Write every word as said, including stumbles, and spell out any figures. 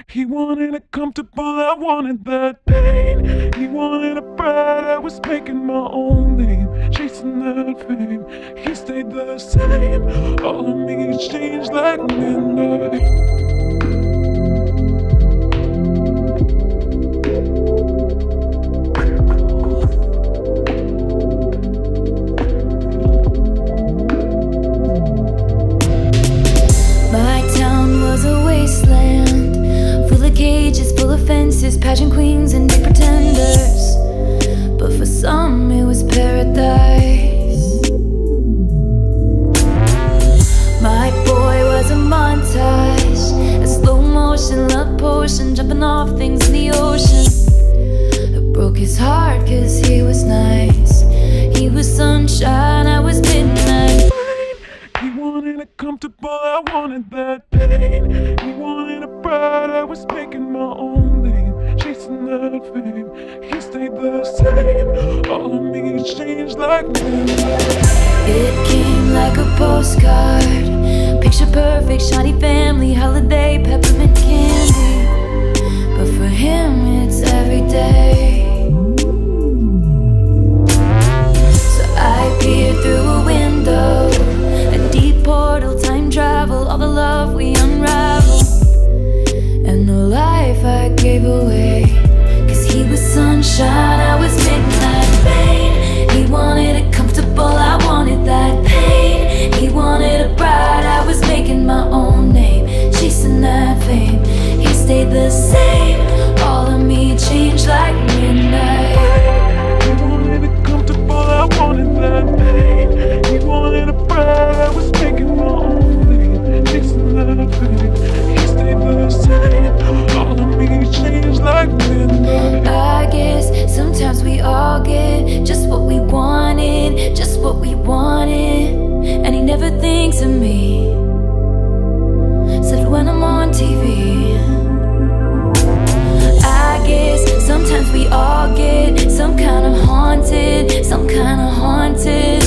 He wanted it comfortable, I wanted that pain. He wanted a bride, I was making my own name, chasing that fame. He stayed the same, all of me changed like midnight. Full of fences, pageant queens and big pretenders, but for some it was paradise. My boy was a montage, a slow motion love potion, jumping off things in the ocean. It broke his heart cause he was nice. He was sunshine, I was midnight. He wanted it comfortable, I wanted that pain. He wanted a bride, I was making my own name, chasing that fame. He stayed the same, all of me changed like midnight. It came like a postcard, picture perfect, shiny family, holiday, peppermint candy. But for him it's every day. So I peered through a window, portal, time travel, all the love we unravel, and the life I gave away. Cause he was sunshine, I was midnight rain. He wanted it comfortable, I wanted that pain. He wanted a bride, I was making my own name, chasing that fame. He stayed the same, all of me changed like midnight. He wanted it comfortable, I wanted that pain. He wanted a bride, I was making my own name, chasing that fame. He stayed the same, all of me changed like midnight. I guess sometimes we all get just what we wanted, just what we wanted, and he never thinks of me. Said when I'm on T V, I guess sometimes we all get some kind of haunted, some kind of haunted.